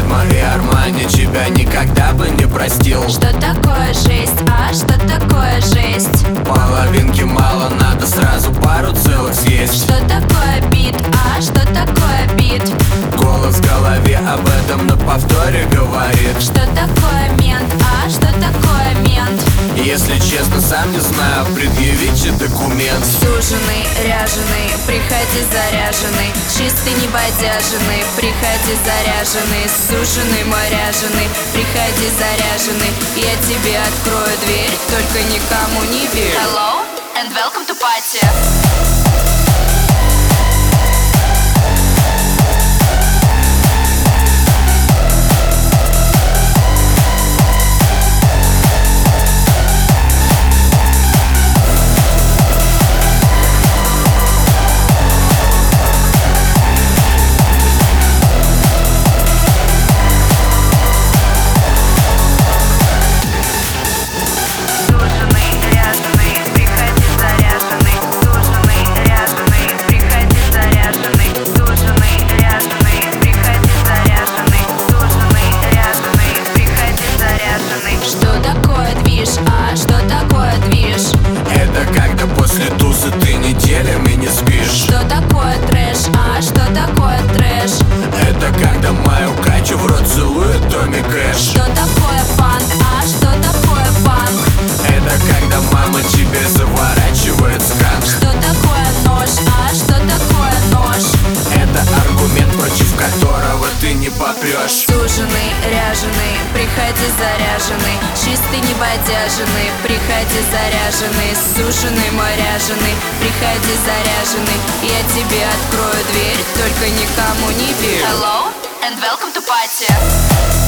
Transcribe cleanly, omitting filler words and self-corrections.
Мои Армани тебя никогда бы не простил. Что такое жесть, а что такое жесть? Половинки мало, надо сразу пару целых съесть. Что такое бит, а что такое бит? Голос в голове об этом на повторе говорит. Что такое мент, а что такое мент? Если честно, сам не знаю, предъявите документ. Суженый, ряженый, приходи заряженный. Чистый, не бодяженный, приходи заряженный. Суженый мой ряженый, приходи заряженный. Я тебе открою дверь, только никому не верь. Hello and welcome to party. Что такое движ, а что такое движ? Это когда после туза ты неделями не спишь. Что такое трэш, а что такое трэш? Это когда мою Катю в рот целует Томми Кэш. Что такое фанк, а что такое фанк? Это когда мама тебе заворачивает сканк. Что такое нож, а что такое нож? Это аргумент, против которого ты не попрешь. Суженый, ряженый, приходи заряженный. Чистый, не бодяженный, приходи заряженный. Суженый мой ряженый, приходи заряженный. Я тебе открою дверь, только никому не верь. Hello and welcome to party.